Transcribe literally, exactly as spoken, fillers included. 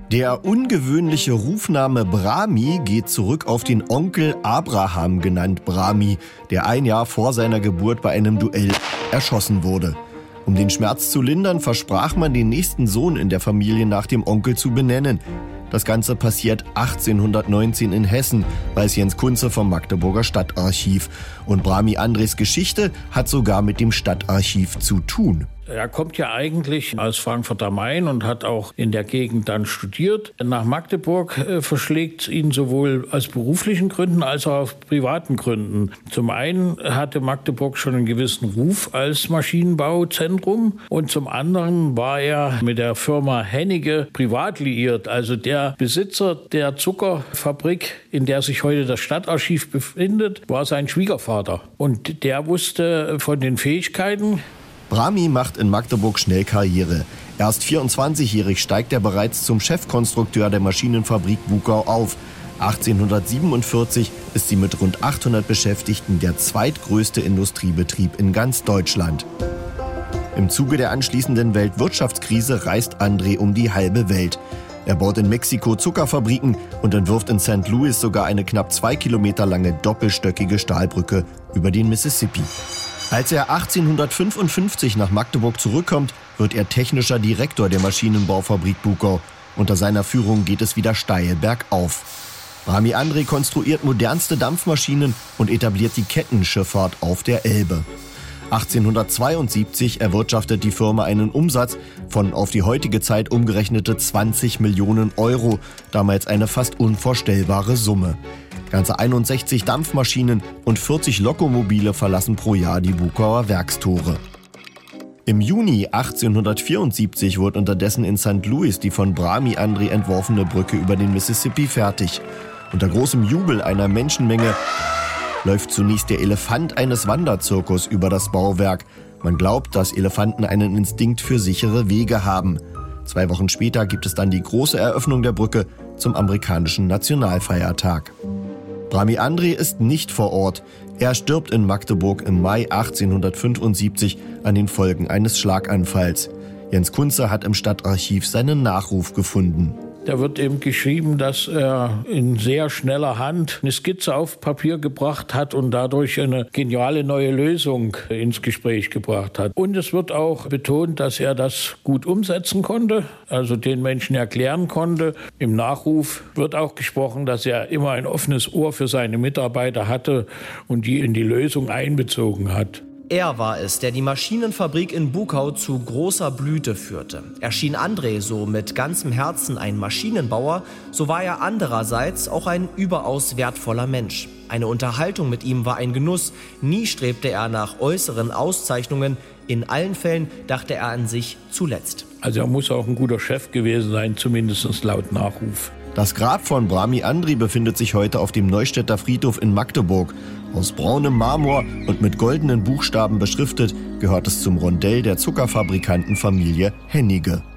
Der ungewöhnliche Rufname Brahmi geht zurück auf den Onkel Abraham, genannt Brahmi, der ein Jahr vor seiner Geburt bei einem Duell erschossen wurde. Um den Schmerz zu lindern, versprach man, den nächsten Sohn in der Familie nach dem Onkel zu benennen. Das Ganze passiert achtzehnhundertneunzehn in Hessen, weiß Jens Kunze vom Magdeburger Stadtarchiv. Und Brahmi Andres Geschichte hat sogar mit dem Stadtarchiv zu tun. Er kommt ja eigentlich aus Frankfurt am Main und hat auch in der Gegend dann studiert. Nach Magdeburg äh, verschlägt ihn sowohl aus beruflichen Gründen als auch aus privaten Gründen. Zum einen hatte Magdeburg schon einen gewissen Ruf als Maschinenbauzentrum und zum anderen war er mit der Firma Hennicke privat liiert. Also der Besitzer der Zuckerfabrik, in der sich heute das Stadtarchiv befindet, war sein Schwiegervater. Und der wusste von den Fähigkeiten. Brahmi macht in Magdeburg schnell Karriere. Erst vierundzwanzigjährig steigt er bereits zum Chefkonstrukteur der Maschinenfabrik Bukau auf. achtzehnhundertsiebenundvierzig ist sie mit rund achthundert Beschäftigten der zweitgrößte Industriebetrieb in ganz Deutschland. Im Zuge der anschließenden Weltwirtschaftskrise reist André um die halbe Welt. Er baut in Mexiko Zuckerfabriken und entwirft in Sankt Louis sogar eine knapp zwei Kilometer lange doppelstöckige Stahlbrücke über den Mississippi. Als er achtzehnhundertfünfundfünfzig nach Magdeburg zurückkommt, wird er technischer Direktor der Maschinenbaufabrik Bukau. Unter seiner Führung geht es wieder steil bergauf. Brahmi André konstruiert modernste Dampfmaschinen und etabliert die Kettenschifffahrt auf der Elbe. achtzehnhundertzweiundsiebzig erwirtschaftet die Firma einen Umsatz von auf die heutige Zeit umgerechnete zwanzig Millionen Euro, damals eine fast unvorstellbare Summe. Ganze einundsechzig Dampfmaschinen und vierzig Lokomobile verlassen pro Jahr die Bukauer Werkstore. Im Juni achtzehnhundertvierundsiebzig wird unterdessen in Sankt Louis die von Brahmi André entworfene Brücke über den Mississippi fertig. Unter großem Jubel einer Menschenmenge läuft zunächst der Elefant eines Wanderzirkus über das Bauwerk. Man glaubt, dass Elefanten einen Instinkt für sichere Wege haben. Zwei Wochen später gibt es dann die große Eröffnung der Brücke zum amerikanischen Nationalfeiertag. Brahmi André ist nicht vor Ort. Er stirbt in Magdeburg im Mai achtzehnhundertfünfundsiebzig an den Folgen eines Schlaganfalls. Jens Kunze hat im Stadtarchiv seinen Nachruf gefunden. Da wird eben geschrieben, dass er in sehr schneller Hand eine Skizze auf Papier gebracht hat und dadurch eine geniale neue Lösung ins Gespräch gebracht hat. Und es wird auch betont, dass er das gut umsetzen konnte, also den Menschen erklären konnte. Im Nachruf wird auch gesprochen, dass er immer ein offenes Ohr für seine Mitarbeiter hatte und die in die Lösung einbezogen hat. Er war es, der die Maschinenfabrik in Bukau zu großer Blüte führte. Erschien André so mit ganzem Herzen ein Maschinenbauer, so war er andererseits auch ein überaus wertvoller Mensch. Eine Unterhaltung mit ihm war ein Genuss. Nie strebte er nach äußeren Auszeichnungen. In allen Fällen dachte er an sich zuletzt. Also er muss auch ein guter Chef gewesen sein, zumindest laut Nachruf. Das Grab von Brahmi André befindet sich heute auf dem Neustädter Friedhof in Magdeburg. Aus braunem Marmor und mit goldenen Buchstaben beschriftet, gehört es zum Rondell der Zuckerfabrikantenfamilie Hennicke.